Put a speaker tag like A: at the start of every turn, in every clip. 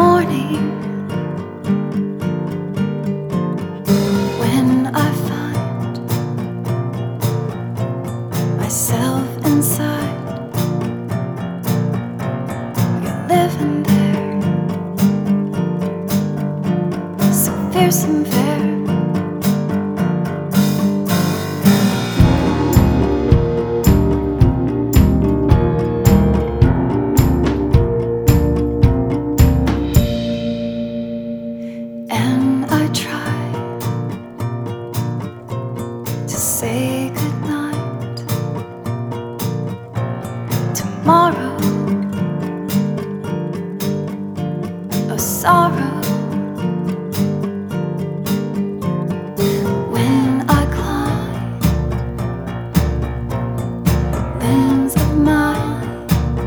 A: morning, when I find myself inside, you're living there, so fierce and fair. And I try to say goodnight. Tomorrow, a sorrow. When I climb limbs of mine,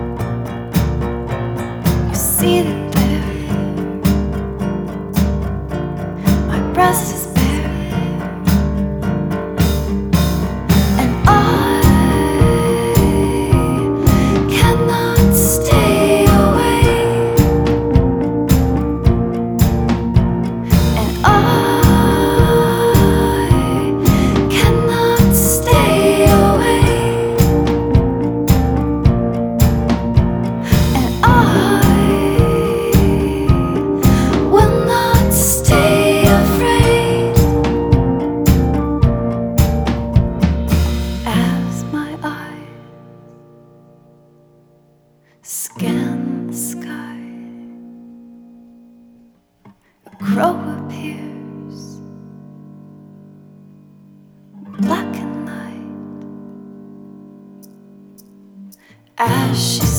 A: you see that there, my breast is bare, and I cannot stay away, and I cannot stay away, and I will not stay afraid. As my eyes scan the sky, a crow appears, black and light, as she